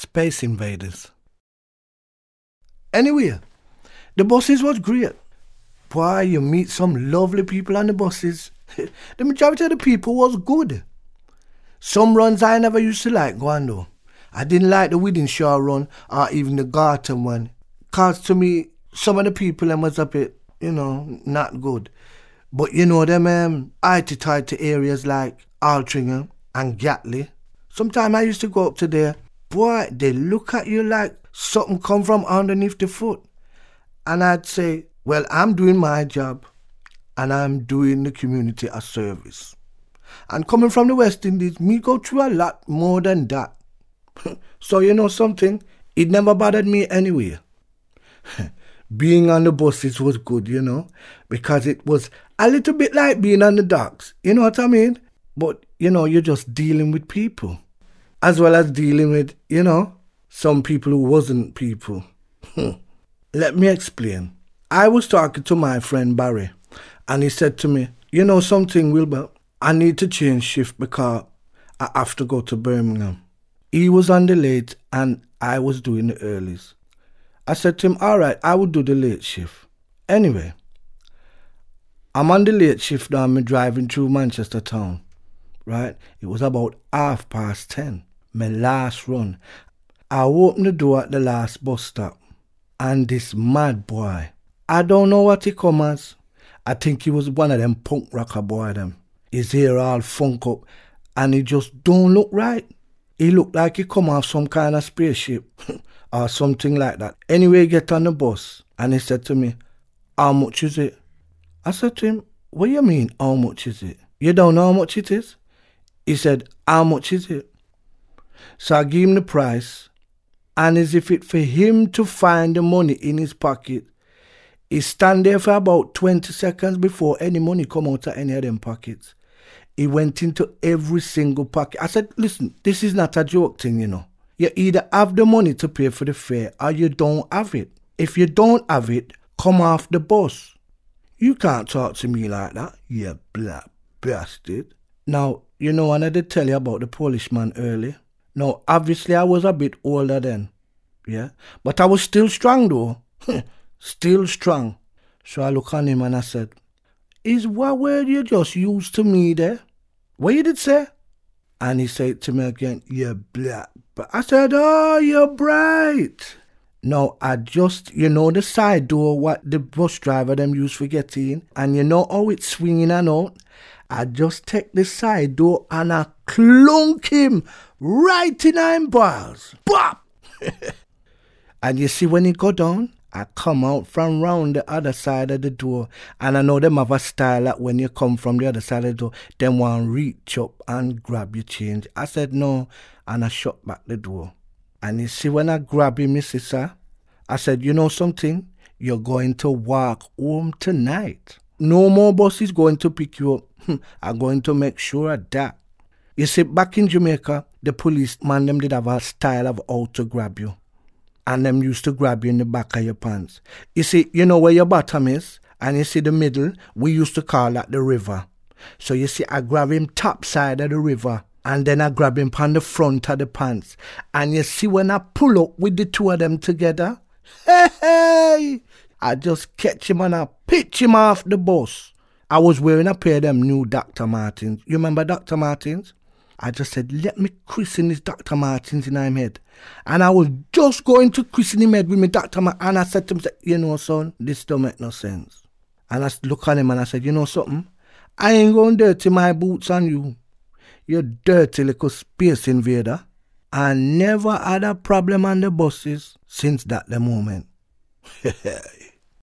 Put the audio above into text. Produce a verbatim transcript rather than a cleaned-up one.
Space invaders. Anyway, the buses was great. Boy, you meet some lovely people on the buses. The majority of the people was good. Some runs I never used to like going though. I didn't like the Wythenshawe run or even the Garton one. Cause to me, some of the people them was a bit, you know, not good. But you know them um, tighty-tighty areas like Altrincham and Gatley. Sometimes I used to go up to there. Boy, they look at you like something come from underneath the foot. And I'd say, well, I'm doing my job and I'm doing the community a service. And coming from the West Indies, me go through a lot more than that. So you know something? It never bothered me anyway. Being on the buses was good, you know, because it was a little bit like being on the docks. You know what I mean? But, you know, you're just dealing with people. As well as dealing with, you know, some people who wasn't people. Let me explain. I was talking to my friend Barry, and he said to me, you know something, Wilbur? I need to change shift because I have to go to Birmingham. He was on the late and I was doing the earlies. I said to him, all right, I will do the late shift. Anyway, I'm on the late shift now. I'm driving through Manchester town, right? It was about half past ten, my last run. I opened the door at the last bus stop, and this mad boy, I don't know what he come as. I think he was one of them punk rocker boy them. His hair all funk up, and he just don't look right. He looked like he come off some kind of spaceship or something like that. Anyway, he get on the bus, and he said to me, how much is it? I said to him, what do you mean, how much is it? You don't know how much it is? He said, how much is it? So I gave him the price, and as if it for him to find the money in his pocket, he stand there for about twenty seconds before any money come out of any of them pockets. He went into every single pocket. I said, listen, this is not a joke thing, you know. You either have the money to pay for the fare or you don't have it. If you don't have it, come off the bus. You can't talk to me like that, you black bastard. Now, you know, I did tell you about the Polish man earlier. Now, obviously, I was a bit older then, yeah? But I was still strong, though. Still strong. So I look on him and I said, is what word you just used to me there? What you did say? And he said to me again, you black. But I said, oh, you're bright. Now, I just, you know, the side door, what the bus driver them used for getting in, and you know how it's swinging and out? I just take the side door and I clunk him right in him balls. Bop! And you see when he go down, I come out from round the other side of the door, and I know them have a style that when you come from the other side of the door, them want reach up and grab your change. I said no, and I shut back the door. And you see when I grab him, Miss Sister, I said, you know something? You're going to walk home tonight. No more buses going to pick you up. I'm going to make sure of that. You see, back in Jamaica, the policeman them did have a style of how to grab you. And them used to grab you in the back of your pants. You see, you know where your bottom is? And you see the middle? We used to call that the river. So you see, I grab him top side of the river. And then I grab him on the front of the pants. And you see when I pull up with the two of them together? Hey, hey! I just catch him and I pitch him off the bus. I was wearing a pair of them new Doctor Martens. You remember Doctor Martens? I just said, let me christen this Doctor Martens in him head. And I was just going to christen him head with me Doctor Martens. And I said to him, you know, son, this don't make no sense. And I looked at him and I said, you know something? I ain't going to dirty my boots on you. You dirty little space invader. I never had a problem on the buses since that the moment.